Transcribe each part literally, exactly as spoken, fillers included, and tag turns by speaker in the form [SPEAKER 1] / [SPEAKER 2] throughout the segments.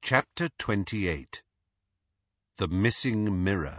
[SPEAKER 1] Chapter twenty-eight. The Missing Mirror.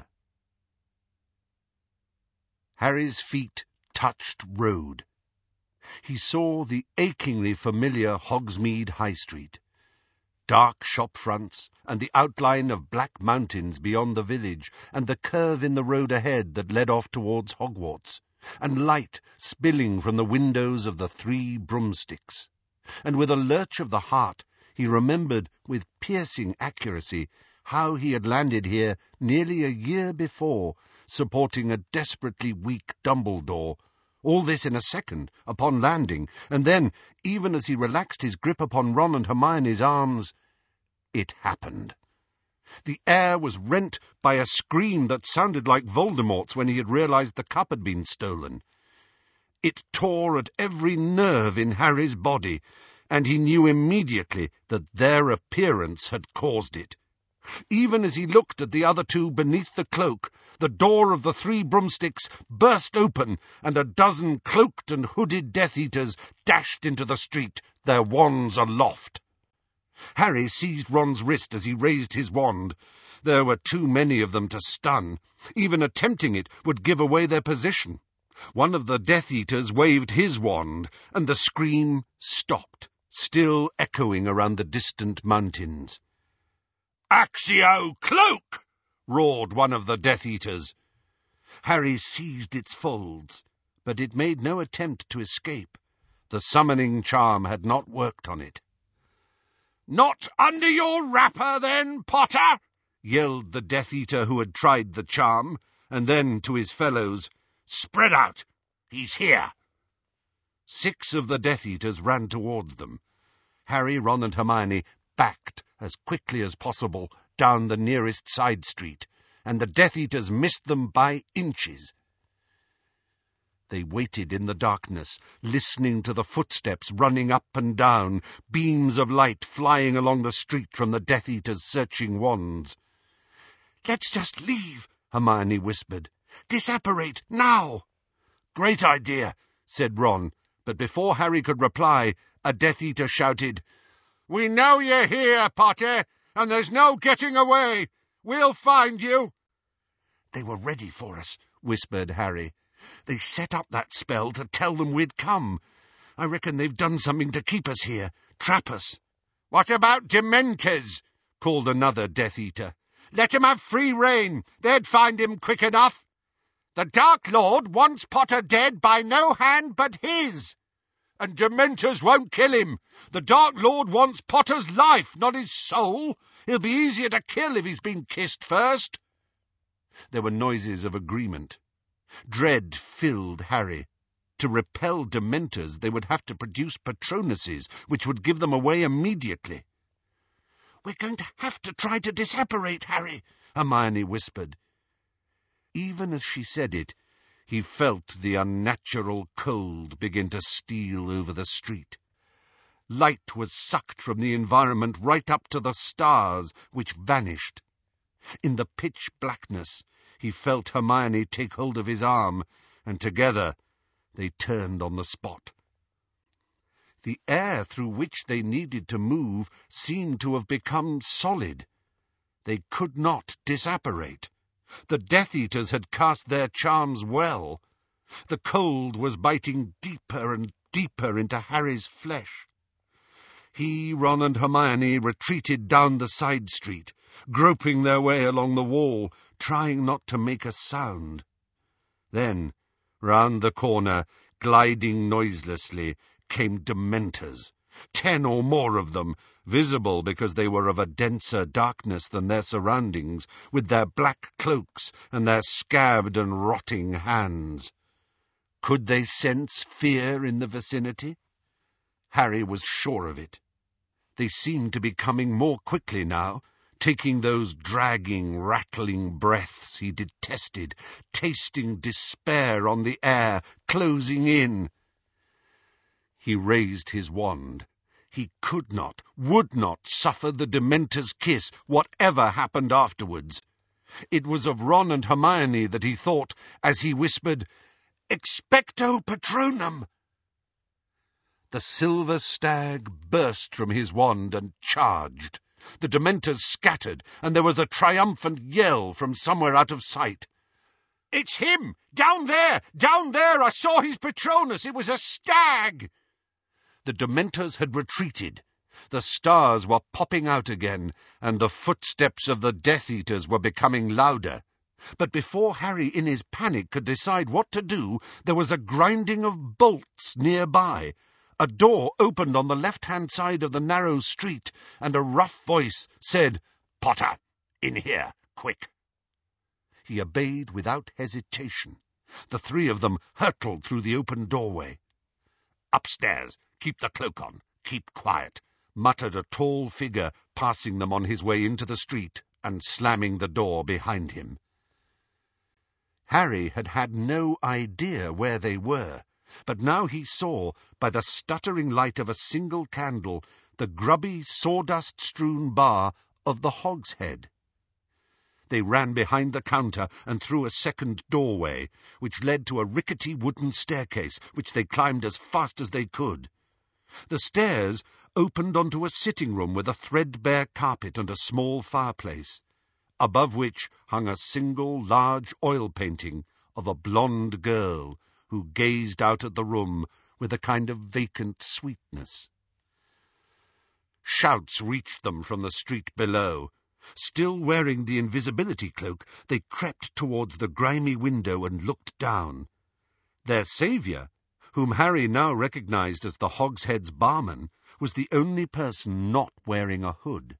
[SPEAKER 1] Harry's feet touched road. He saw the achingly familiar Hogsmeade High Street, dark shop fronts, and the outline of black mountains beyond the village, and the curve in the road ahead that led off towards Hogwarts, and light spilling from the windows of the Three Broomsticks. And with a lurch of the heart, he remembered with piercing accuracy how he had landed here nearly a year before, supporting a desperately weak Dumbledore. All this in a second, upon landing, and then, even as he relaxed his grip upon Ron and Hermione's arms, it happened. The air was rent by a scream that sounded like Voldemort's when he had realized the cup had been stolen. It tore at every nerve in Harry's body, and he knew immediately that their appearance had caused it. Even as he looked at the other two beneath the cloak, the door of the Three Broomsticks burst open, and a dozen cloaked and hooded Death Eaters dashed into the street, their wands aloft. Harry seized Ron's wrist as he raised his wand. There were too many of them to stun. Even attempting it would give away their position. One of the Death Eaters waved his wand, and the scream stopped, still echoing around the distant mountains. "Accio Cloak!" roared one of the Death Eaters. Harry seized its folds, but it made no attempt to escape. The summoning charm had not worked on it. "Not under your wrapper, then, Potter!" yelled the Death Eater who had tried the charm, and then to his fellows, "Spread out! He's here!" Six of the Death Eaters ran towards them. Harry, Ron, and Hermione backed as quickly as possible down the nearest side street, and the Death Eaters missed them by inches. They waited in the darkness, listening to the footsteps running up and down, beams of light flying along the street from the Death Eaters' searching wands. "Let's just leave," Hermione whispered. "Disapparate, now!" "Great idea," said Ron, but before Harry could reply, a Death Eater shouted, "We know you're here, Potter, and there's no getting away. We'll find you." "They were ready for us," whispered Harry. "They set up that spell to tell them we'd come. I reckon they've done something to keep us here, trap us." "What about Dementors?" called another Death Eater. "Let 'em have free rein. They'd find him quick enough. The Dark Lord wants Potter dead by no hand but his. And Dementors won't kill him. The Dark Lord wants Potter's life, not his soul. He'll be easier to kill if he's been kissed first." There were noises of agreement. Dread filled Harry. To repel Dementors, they would have to produce Patronuses, which would give them away immediately. "We're going to have to try to disapparate, Harry," Hermione whispered. Even as she said it, he felt the unnatural cold begin to steal over the street. Light was sucked from the environment right up to the stars, which vanished. In the pitch blackness, he felt Hermione take hold of his arm, and together they turned on the spot. The air through which they needed to move seemed to have become solid. They could not disapparate. The Death Eaters had cast their charms well. The cold was biting deeper and deeper into Harry's flesh. He, Ron, and Hermione retreated down the side street, groping their way along the wall, trying not to make a sound. Then, round the corner, gliding noiselessly, came Dementors. Ten or more of them, visible because they were of a denser darkness than their surroundings, with their black cloaks and their scabbed and rotting hands. Could they sense fear in the vicinity? Harry was sure of it. They seemed to be coming more quickly now, taking those dragging, rattling breaths he detested, tasting despair on the air, closing in. He raised his wand. He could not, would not suffer the Dementor's kiss, whatever happened afterwards. It was of Ron and Hermione that he thought, as he whispered, "Expecto Patronum!" The silver stag burst from his wand and charged. The Dementors scattered, and there was a triumphant yell from somewhere out of sight. "It's him! Down there! Down there! I saw his Patronus! It was a stag!" The Dementors had retreated. The stars were popping out again, and the footsteps of the Death Eaters were becoming louder. But before Harry, in his panic, could decide what to do, there was a grinding of bolts nearby. A door opened on the left-hand side of the narrow street, and a rough voice said, "Potter, in here, quick." He obeyed without hesitation. The three of them hurtled through the open doorway. "Upstairs, keep the cloak on, keep quiet," muttered a tall figure, passing them on his way into the street and slamming the door behind him. Harry had had no idea where they were, but now he saw, by the stuttering light of a single candle, the grubby, sawdust-strewn bar of the Hogshead. They ran behind the counter and through a second doorway, which led to a rickety wooden staircase, which they climbed as fast as they could. The stairs opened onto a sitting-room with a threadbare carpet and a small fireplace, above which hung a single large oil painting of a blonde girl who gazed out at the room with a kind of vacant sweetness. Shouts reached them from the street below. Still wearing the invisibility cloak, they crept towards the grimy window and looked down. Their saviour, whom Harry now recognized as the Hogshead's barman, was the only person not wearing a hood.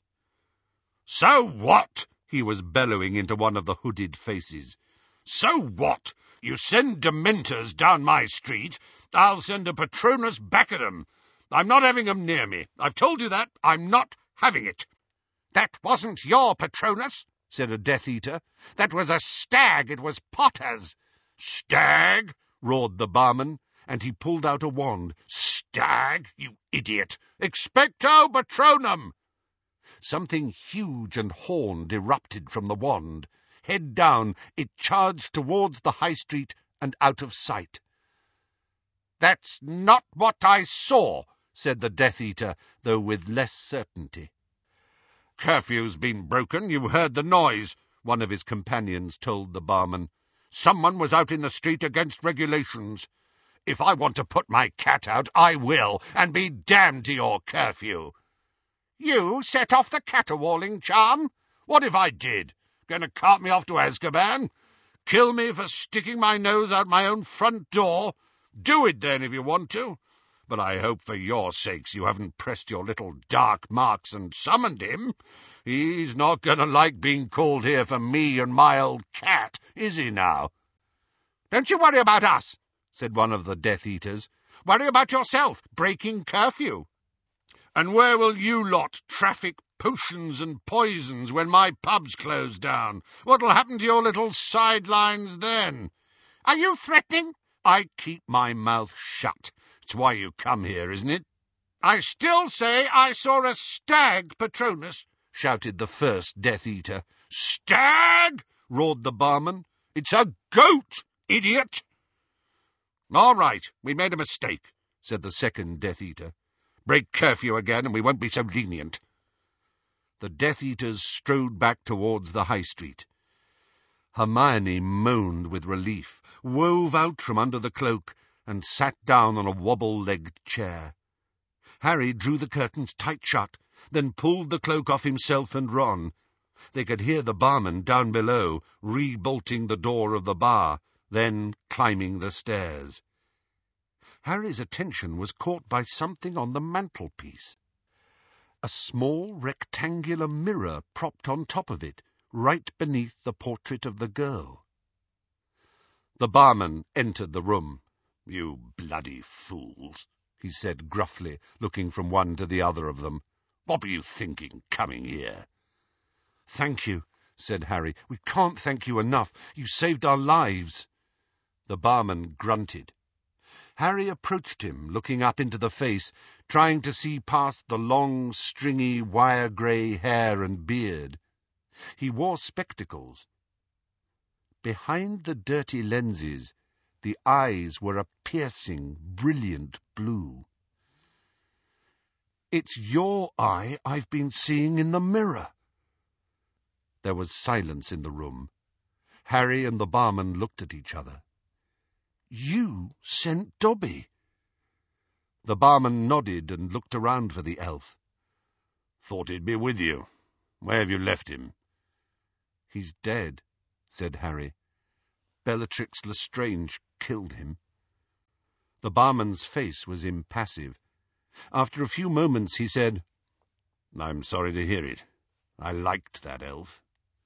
[SPEAKER 1] "So what?" he was bellowing into one of the hooded faces. "So what? You send Dementors down my street, I'll send a Patronus back at 'em. I'm not having 'em near me. I've told you that. I'm not having it." "That wasn't your Patronus," said a Death Eater. "That was a stag. It was Potter's." "Stag?" roared the barman, and he pulled out a wand. "Stag, you idiot! Expecto Patronum!" Something huge and horned erupted from the wand. Head down, it charged towards the High Street and out of sight. "That's not what I saw," said the Death Eater, though with less certainty. "Curfew's been broken. You heard the noise," one of his companions told the barman. "Someone was out in the street against regulations. If I want to put my cat out, I will, and be damned to your curfew." "You set off the caterwauling charm? What if I did? Going to cart me off to Azkaban? Kill me for sticking my nose out my own front door? Do it then if you want to. But I hope for your sakes you haven't pressed your little dark marks and summoned him. He's not going to like being called here for me and my old cat, is he now?" "Don't you worry about us," said one of the Death Eaters. "Worry about yourself, breaking curfew." "And where will you lot traffic potions and poisons when my pub's closed down? What'll happen to your little sidelines then?" "Are you threatening?" "I keep my mouth shut. It's why you come here, isn't it?" "I still say I saw a stag, Patronus," shouted the first Death Eater. "Stag?" roared the barman. "It's a goat, idiot." "All right, we made a mistake," said the second Death Eater. "Break curfew again, and we won't be so lenient." The Death Eaters strode back towards the High Street. Hermione moaned with relief, wove out from under the cloak, and sat down on a wobble-legged chair. Harry drew the curtains tight shut, then pulled the cloak off himself and Ron. They could hear the barman down below, re-bolting the door of the bar, then climbing the stairs. Harry's attention was caught by something on the mantelpiece. A small rectangular mirror propped on top of it, right beneath the portrait of the girl. The barman entered the room. "You bloody fools," he said gruffly, looking from one to the other of them. "What were you thinking, coming here?" "Thank you," said Harry. "We can't thank you enough. You saved our lives." The barman grunted. Harry approached him, looking up into the face, trying to see past the long, stringy, wire-grey hair and beard. He wore spectacles. Behind the dirty lenses, the eyes were a piercing, brilliant blue. It's your eye I've been seeing in the mirror." There was silence in the room. Harry and the barman looked at each other. "You sent Dobby." The barman nodded and looked around for the elf. "Thought he'd be with you. Where have you left him?" "He's dead," said Harry. "Bellatrix Lestrange killed him." The barman's face was impassive. After a few moments he said, "I'm sorry to hear it. I liked that elf."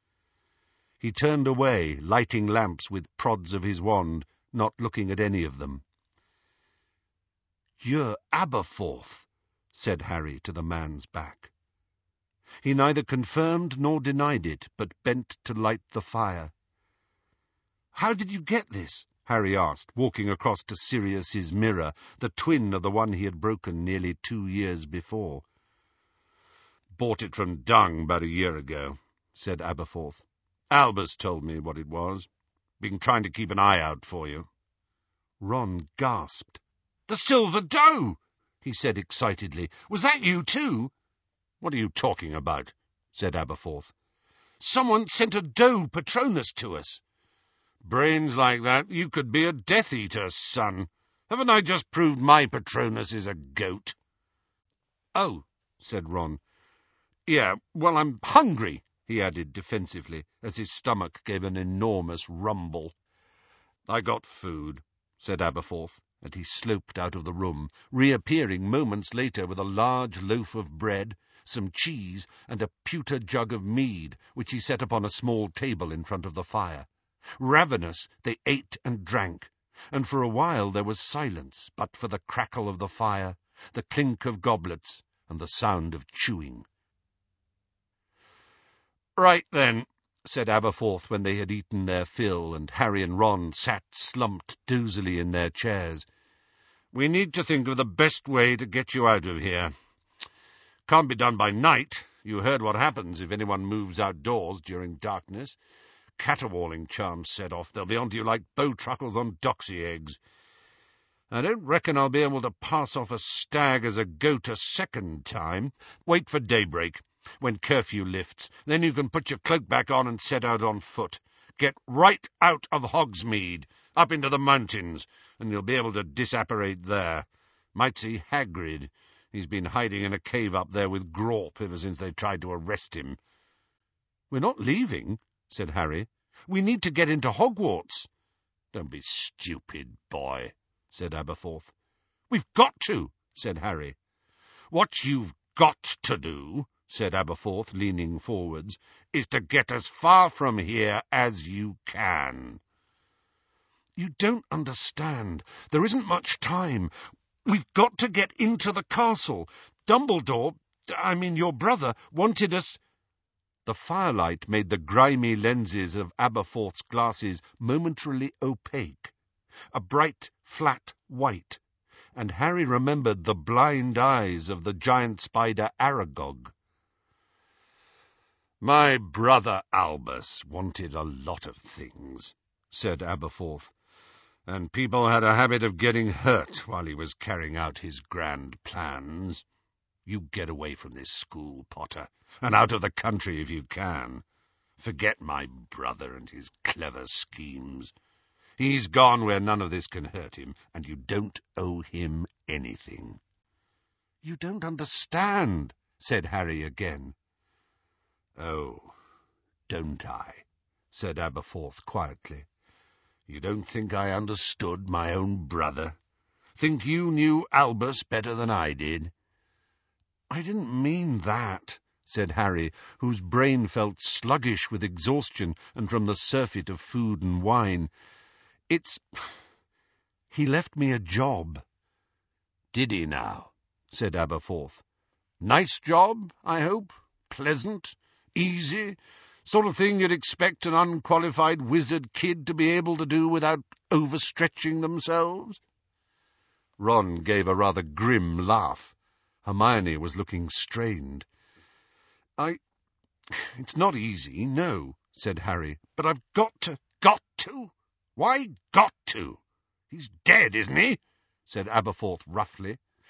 [SPEAKER 1] He turned away, lighting lamps with prods of his wand, not looking at any of them. "You're Aberforth," said Harry to the man's back. He neither confirmed nor denied it, but bent to light the fire. "How did you get this?" Harry asked, walking across to Sirius's mirror, the twin of the one he had broken nearly two years before. "Bought it from Dung about a year ago," said Aberforth. "Albus told me what it was. Been trying to keep an eye out for you." Ron gasped. "The silver doe!" he said excitedly. "Was that you too?" "What are you talking about?" said Aberforth. "Someone sent a doe Patronus to us." "Brains like that, you could be a Death Eater, son. Haven't I just proved my Patronus is a goat?" "Oh," said Ron. "Yeah, well, I'm hungry," he added defensively, as his stomach gave an enormous rumble. "I got food," said Aberforth, and he sloped out of the room, reappearing moments later with a large loaf of bread, some cheese, and a pewter jug of mead, which he set upon a small table in front of the fire. Ravenous, they ate and drank, and for a while there was silence, but for the crackle of the fire, the clink of goblets, and the sound of chewing. "Right then," said Aberforth when they had eaten their fill, and Harry and Ron sat slumped doozily in their chairs. "We need to think of the best way to get you out of here. Can't be done by night. You heard what happens if anyone moves outdoors during darkness. Caterwauling charms set off, they'll be onto you like bowtruckles on doxy eggs. I don't reckon I'll be able to pass off a stag as a goat a second time. Wait for daybreak, when curfew lifts. Then you can put your cloak back on and set out on foot. Get right out of Hogsmeade, up into the mountains, and you'll be able to disapparate there. Might see Hagrid. He's been hiding in a cave up there with Grawp ever since they tried to arrest him." "We're not leaving," said Harry. "We need to get into Hogwarts." "Don't be stupid, boy," said Aberforth. "We've got to," said Harry. "What you've got to do," said Aberforth, leaning forwards, "is to get as far from here as you can." "You don't understand. There isn't much time. We've got to get into the castle. Dumbledore, I mean your brother, wanted us—" The firelight made the grimy lenses of Aberforth's glasses momentarily opaque, a bright, flat white, and Harry remembered the blind eyes of the giant spider Aragog. "My brother Albus wanted a lot of things," said Aberforth, "and people had a habit of getting hurt while he was carrying out his grand plans. You get away from this school, Potter, and out of the country if you can. Forget my brother and his clever schemes. He's gone where none of this can hurt him, and you don't owe him anything." "You don't understand," said Harry again. "Oh, don't I?" said Aberforth quietly. "You don't think I understood my own brother? Think you knew Albus better than I did?" "I didn't mean that," said Harry, whose brain felt sluggish with exhaustion and from the surfeit of food and wine. "It's... he left me a job." "Did he now?" said Aberforth. "Nice job, I hope? Pleasant? Easy? Sort of thing you'd expect an unqualified wizard kid to be able to do without overstretching themselves?" Ron gave a rather grim laugh. Hermione was looking strained. I... It's not easy, no," said Harry, "but I've got to—" "Got to? Why got to? He's dead, isn't he?" said Aberforth roughly.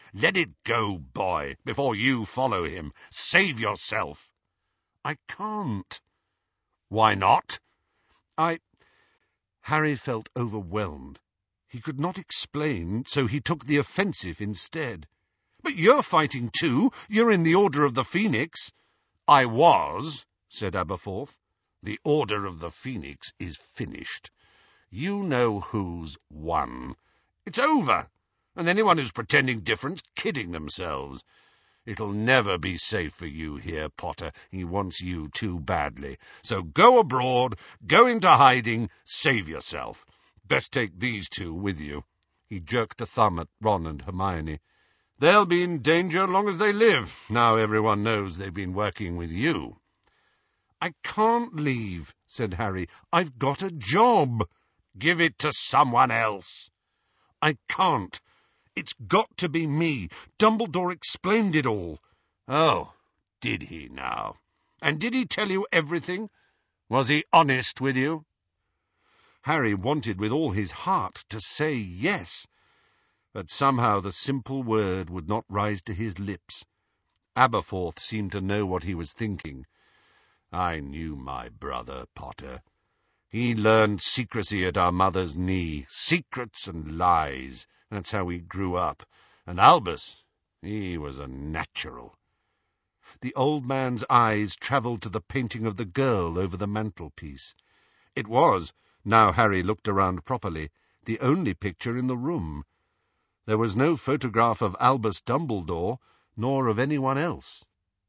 [SPEAKER 1] Let it go, boy, before you follow him. Save yourself. I can't. Why not? I... Harry felt overwhelmed. He could not explain, so he took the offensive instead. But you're fighting too. You're in the Order of the Phoenix. I was, said Aberforth. The Order of the Phoenix is finished. You know who's won. It's over, and anyone who's pretending different's kidding themselves. It'll never be safe for you here, Potter. He wants you too badly. So go abroad, go into hiding, save yourself. Best take these two with you. He jerked a thumb at Ron and Hermione. They'll be in danger long as they live. Now everyone knows they've been working with you. I can't leave, said Harry. I've got a job. Give it to someone else. I can't. It's got to be me. Dumbledore explained it all. Oh, did he now? And did he tell you everything? Was he honest with you? Harry wanted with all his heart to say yes, but somehow the simple word would not rise to his lips. Aberforth seemed to know what he was thinking. I knew my brother, Potter. He learned secrecy at our mother's knee, secrets and lies. That's how he grew up. And Albus, he was a natural. The old man's eyes travelled to the painting of the girl over the mantelpiece. It was, now Harry looked around properly, the only picture in the room. There was no photograph of Albus Dumbledore, nor of anyone else.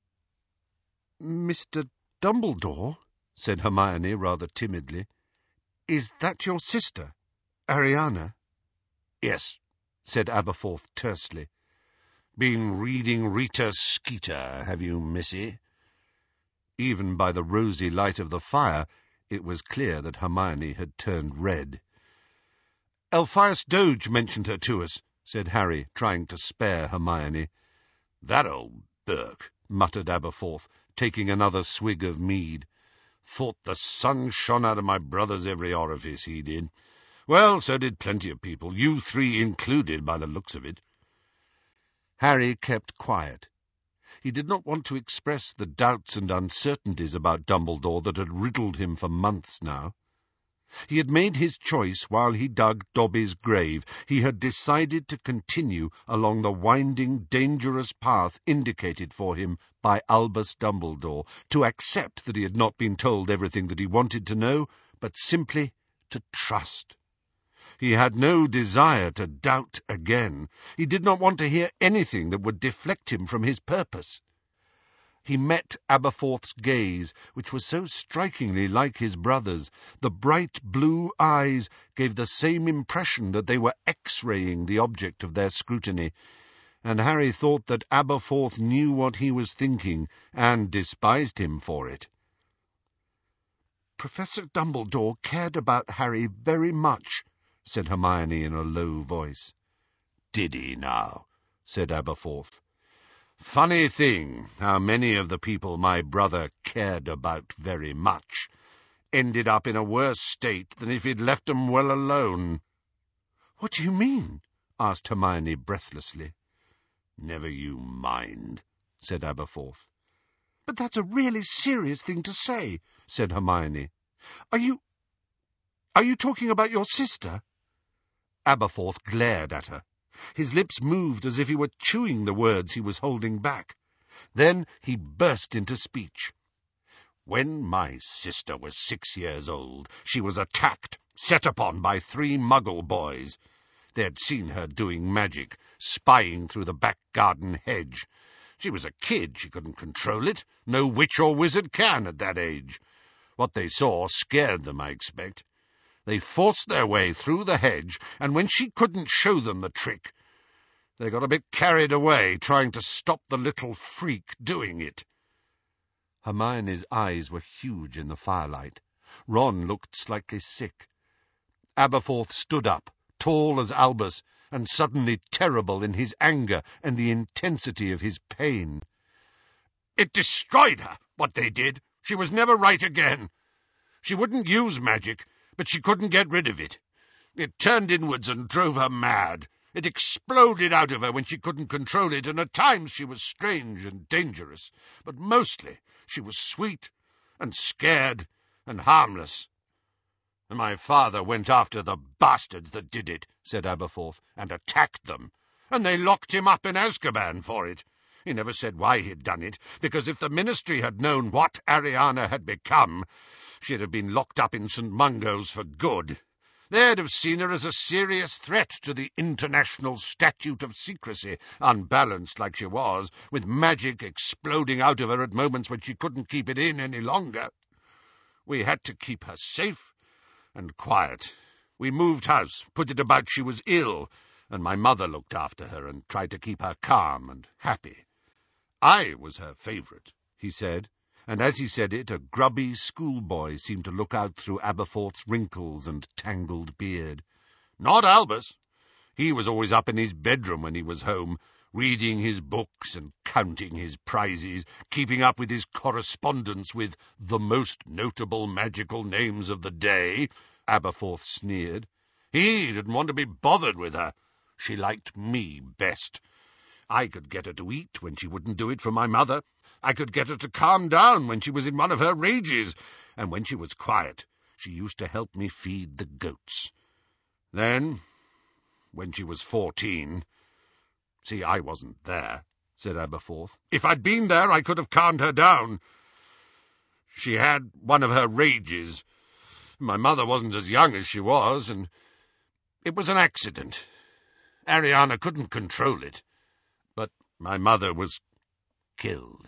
[SPEAKER 1] Mister Dumbledore, said Hermione rather timidly, is that your sister, Ariana? Yes, said Aberforth tersely. Been reading Rita Skeeter, have you, missy? Even by the rosy light of the fire, it was clear that Hermione had turned red. Elphias Doge mentioned her to us, said Harry, trying to spare Hermione. That old Burke, muttered Aberforth, taking another swig of mead. Thought the sun shone out of my brother's every orifice, he did. Well, so did plenty of people, you three included by the looks of it. Harry kept quiet. He did not want to express the doubts and uncertainties about Dumbledore that had riddled him for months now. He had made his choice while he dug Dobby's grave. He had decided to continue along the winding, dangerous path indicated for him by Albus Dumbledore, to accept that he had not been told everything that he wanted to know, but simply to trust. He had no desire to doubt again. He did not want to hear anything that would deflect him from his purpose. He met Aberforth's gaze, which was so strikingly like his brother's. The bright blue eyes gave the same impression that they were X-raying the object of their scrutiny, and Harry thought that Aberforth knew what he was thinking, and despised him for it. Professor Dumbledore cared about Harry very much, said Hermione in a low voice. Did he now? Said Aberforth. Funny thing, how many of the people my brother cared about very much ended up in a worse state than if he'd left 'em well alone. What do you mean? Asked Hermione breathlessly. Never you mind, said Aberforth. But that's a really serious thing to say, said Hermione. Are you... are you talking about your sister? Aberforth glared at her. His lips moved as if he were chewing the words he was holding back. Then he burst into speech. When my sister was six years old, she was attacked, set upon by three Muggle boys. They had seen her doing magic, spying through the back garden hedge. She was a kid, she couldn't control it. No witch or wizard can at that age. What they saw scared them, I expect. They forced their way through the hedge, and when she couldn't show them the trick, they got a bit carried away trying to stop the little freak doing it. Hermione's eyes were huge in the firelight. Ron looked slightly sick. Aberforth stood up, tall as Albus, and suddenly terrible in his anger and the intensity of his pain. It destroyed her, what they did. She was never right again. She wouldn't use magic, but she couldn't get rid of it. It turned inwards and drove her mad. It exploded out of her when she couldn't control it, and at times she was strange and dangerous, but mostly she was sweet and scared and harmless. And my father went after the bastards that did it, said Aberforth, and attacked them, and they locked him up in Azkaban for it. He never said why he'd done it, because if the Ministry had known what Ariana had become, she'd have been locked up in Saint Mungo's for good. They'd have seen her as a serious threat to the international statute of secrecy, unbalanced like she was, with magic exploding out of her at moments when she couldn't keep it in any longer. We had to keep her safe and quiet. We moved house, put it about she was ill, and my mother looked after her and tried to keep her calm and happy. I was her favourite, he said, and as he said it, a grubby schoolboy seemed to look out through Aberforth's wrinkles and tangled beard. Not Albus. He was always up in his bedroom when he was home, reading his books and counting his prizes, keeping up with his correspondence with the most notable magical names of the day, Aberforth sneered. He didn't want to be bothered with her. She liked me best. I could get her to eat when she wouldn't do it for my mother. I could get her to calm down when she was in one of her rages, and when she was quiet, she used to help me feed the goats. Then, when she was fourteen— See, I wasn't there, said Aberforth. If I'd been there, I could have calmed her down. She had one of her rages. My mother wasn't as young as she was, and it was an accident. Ariana couldn't control it, but my mother was killed.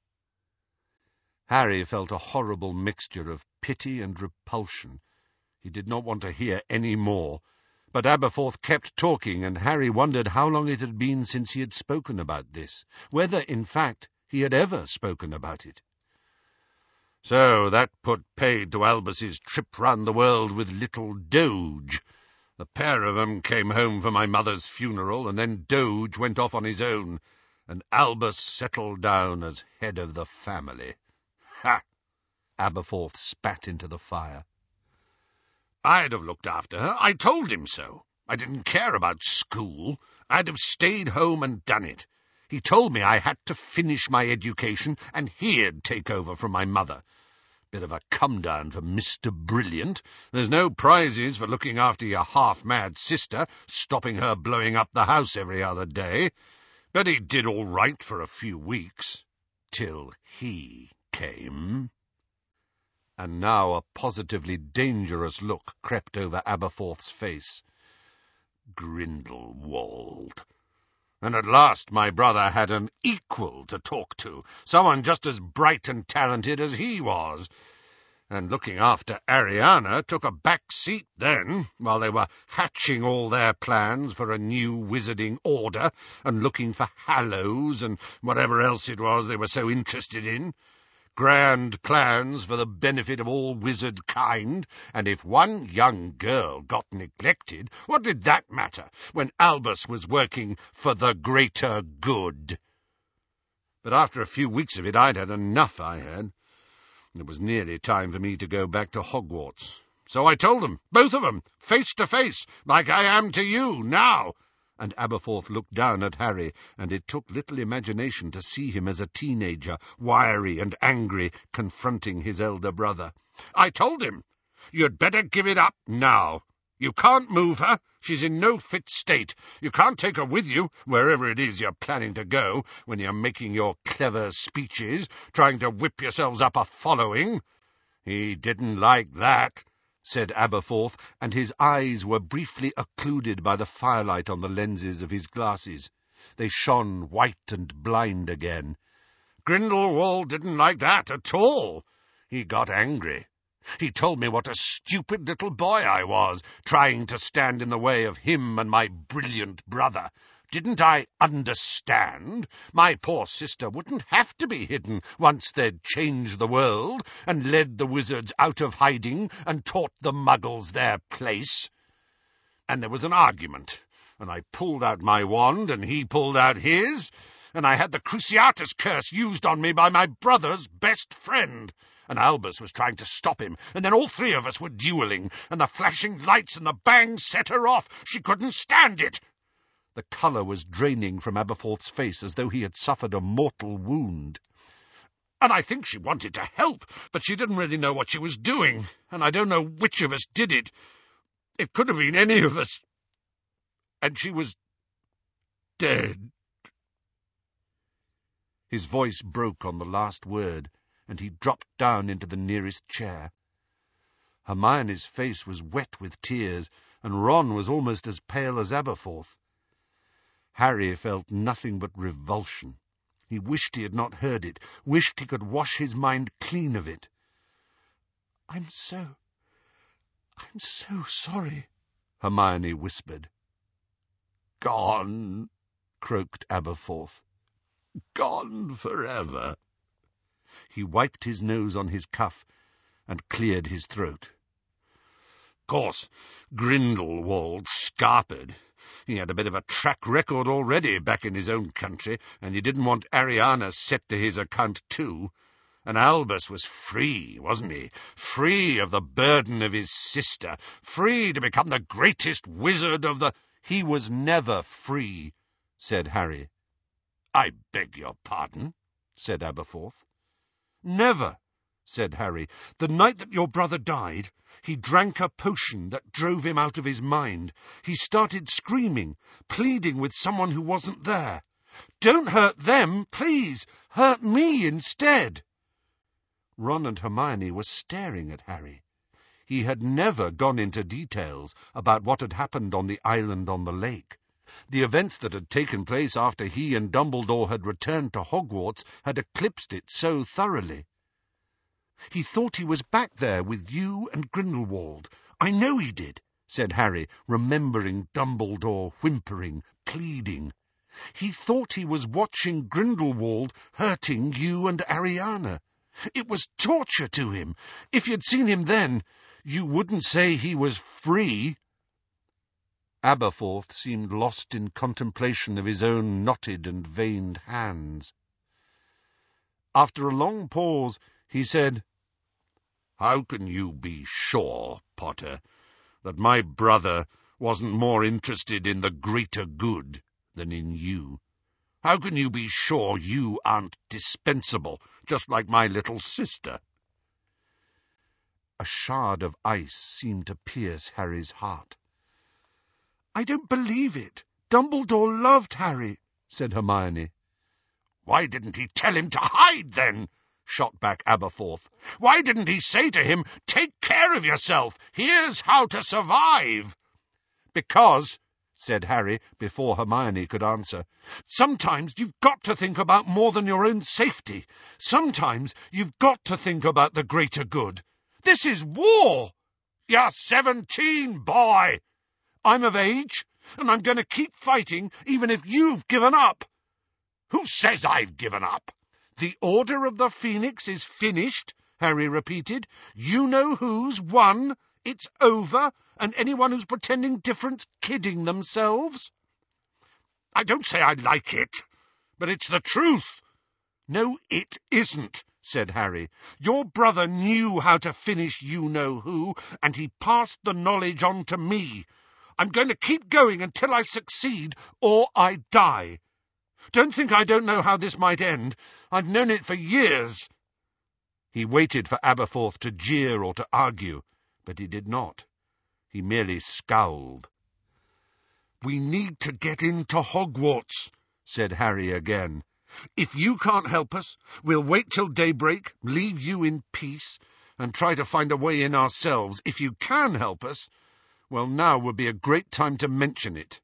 [SPEAKER 1] Harry felt a horrible mixture of pity and repulsion. He did not want to hear any more, but Aberforth kept talking, and Harry wondered how long it had been since he had spoken about this, whether, in fact, he had ever spoken about it. So that put paid to Albus's trip round the world with little Doge. The pair of them came home for my mother's funeral, and then Doge went off on his own, and Albus settled down as head of the family. Ha! Aberforth spat into the fire. I'd have looked after her. I told him so. I didn't care about school. I'd have stayed home and done it. He told me I had to finish my education, and he'd take over from my mother. Bit of a come-down for Mister Brilliant. There's no prizes for looking after your half-mad sister, stopping her blowing up the house every other day. But he did all right for a few weeks, till he came. And now a positively dangerous look crept over Aberforth's face. Grindelwald. And at last my brother had an equal to talk to, someone just as bright and talented as he was. And looking after Ariana took a back seat then, while they were hatching all their plans for a new wizarding order, and looking for Hallows and whatever else it was they were so interested in. Grand plans for the benefit of all wizard kind, and if one young girl got neglected, what did that matter when Albus was working for the greater good? But after a few weeks of it, I'd had enough, I had. It was nearly time for me to go back to Hogwarts. So I told them, both of them, face to face, like I am to you now. And Aberforth looked down at Harry, and it took little imagination to see him as a teenager, wiry and angry, confronting his elder brother. I told him, you'd better give it up now. You can't move her. She's in no fit state. You can't take her with you, wherever it is you're planning to go, when you're making your clever speeches, trying to whip yourselves up a following. He didn't like that, said Aberforth, and his eyes were briefly occluded by the firelight on the lenses of his glasses. They shone white and blind again. Grindelwald didn't like that at all. He got angry. He told me what a stupid little boy I was, trying to stand in the way of him and my brilliant brother. Didn't I understand? My poor sister wouldn't have to be hidden once they'd changed the world and led the wizards out of hiding and taught the muggles their place. And there was an argument, and I pulled out my wand and he pulled out his, and I had the Cruciatus curse used on me by my brother's best friend. And Albus was trying to stop him, and then all three of us were duelling, and the flashing lights and the bangs set her off. She couldn't stand it. The colour was draining from Aberforth's face as though he had suffered a mortal wound. "And I think she wanted to help, but she didn't really know what she was doing, and I don't know which of us did it. It could have been any of us. And she was dead." His voice broke on the last word, and he dropped down into the nearest chair. Hermione's face was wet with tears, and Ron was almost as pale as Aberforth. Harry felt nothing but revulsion. He wished he had not heard it, wished he could wash his mind clean of it. "I'm so... I'm so sorry," Hermione whispered. "Gone," croaked Aberforth. "Gone forever." He wiped his nose on his cuff and cleared his throat. "Course, Grindelwald scarpered. He had a bit of a track record already back in his own country, and he didn't want Ariana set to his account too. And Albus was free, wasn't he? Free of the burden of his sister, free to become the greatest wizard of the—" "He was never free," said Harry. "I beg your pardon," said Aberforth. "Never," said Harry. "The night that your brother died, he drank a potion that drove him out of his mind. He started screaming, pleading with someone who wasn't there. 'Don't hurt them, please! Hurt me instead!'" Ron and Hermione were staring at Harry. He had never gone into details about what had happened on the island on the lake. The events that had taken place after he and Dumbledore had returned to Hogwarts had eclipsed it so thoroughly. "He thought he was back there with you and Grindelwald. I know he did," said Harry, remembering Dumbledore whimpering, pleading. "He thought he was watching Grindelwald hurting you and Ariana. It was torture to him. If you'd seen him then, you wouldn't say he was free." Aberforth seemed lost in contemplation of his own knotted and veined hands. After a long pause, he said, "How can you be sure, Potter, that my brother wasn't more interested in the greater good than in you? How can you be sure you aren't dispensable, just like my little sister?" A shard of ice seemed to pierce Harry's heart. "I don't believe it. Dumbledore loved Harry," said Hermione. "Why didn't he tell him to hide, then?" shot back Aberforth. "Why didn't he say to him, 'Take care of yourself, here's how to survive'?" "Because," said Harry, before Hermione could answer, "sometimes you've got to think about more than your own safety. Sometimes you've got to think about the greater good. This is war." "You're seventeen, boy." "I'm of age, and I'm going to keep fighting even if you've given up." "Who says I've given up?" "The Order of the Phoenix is finished," Harry repeated. "You know who's won. It's over, and anyone who's pretending different's kidding themselves." "I don't say I like it, but it's the truth." "No, it isn't," said Harry. "Your brother knew how to finish you-know-who, and he passed the knowledge on to me. I'm going to keep going until I succeed, or I die. Don't think I don't know how this might end. I've known it for years." He waited for Aberforth to jeer or to argue, but he did not. He merely scowled. "We need to get into Hogwarts," said Harry again. "If you can't help us, we'll wait till daybreak, leave you in peace, and try to find a way in ourselves. If you can help us, well, now would be a great time to mention it."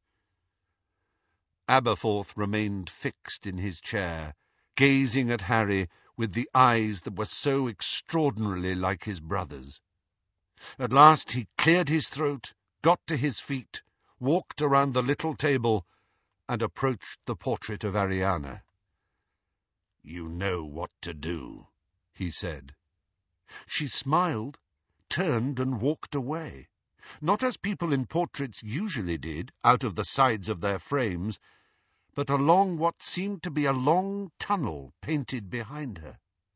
[SPEAKER 1] Aberforth remained fixed in his chair, gazing at Harry with the eyes that were so extraordinarily like his brother's. At last he cleared his throat, got to his feet, walked around the little table, and approached the portrait of Ariana. "You know what to do," he said. She smiled, turned and walked away, not as people in portraits usually did, out of the sides of their frames, but along what seemed to be a long tunnel painted behind her.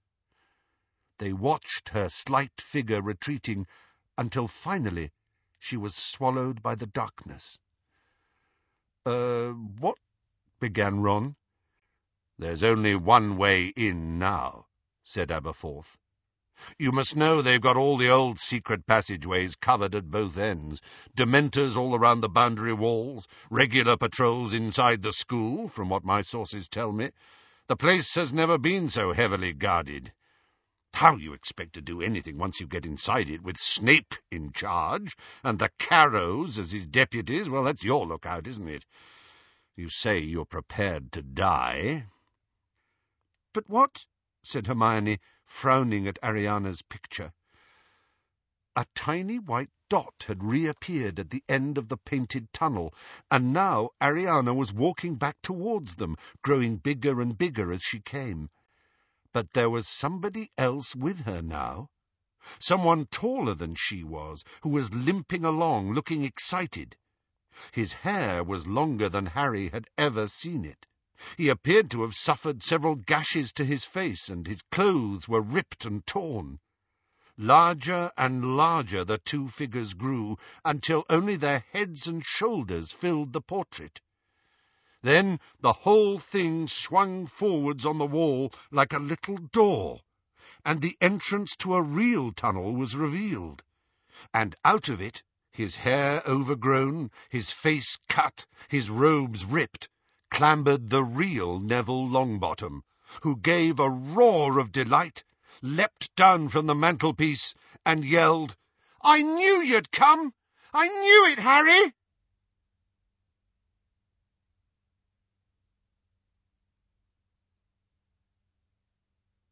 [SPEAKER 1] They watched her slight figure retreating until finally she was swallowed by the darkness. Uh, what? Began Ron. There's only one way in now, said Aberforth. You must know they've got all the old secret passageways covered at both ends, dementors all around the boundary walls, regular patrols inside the school, from what my sources tell me. The place has never been so heavily guarded. How you expect to do anything once you get inside it, with Snape in charge, and the Carrows as his deputies, well, that's your lookout, isn't it? You say you're prepared to die. But what? Said Hermione, frowning at Ariana's picture. A tiny white dot had reappeared at the end of the painted tunnel, and now Ariana was walking back towards them, growing bigger and bigger as she came. But there was somebody else with her now. Someone taller than she was, who was limping along, looking excited. His hair was longer than Harry had ever seen it. He appeared to have suffered several gashes to his face, and his clothes were ripped and torn. Larger and larger the two figures grew, until only their heads and shoulders filled the portrait. Then the whole thing swung forwards on the wall like a little door, and the entrance to a real tunnel was revealed. And out of it, his hair overgrown, his face cut, his robes ripped, clambered the real Neville Longbottom, who gave a roar of delight, leapt down from the mantelpiece, and yelled, "I knew you'd come! I knew it, Harry!"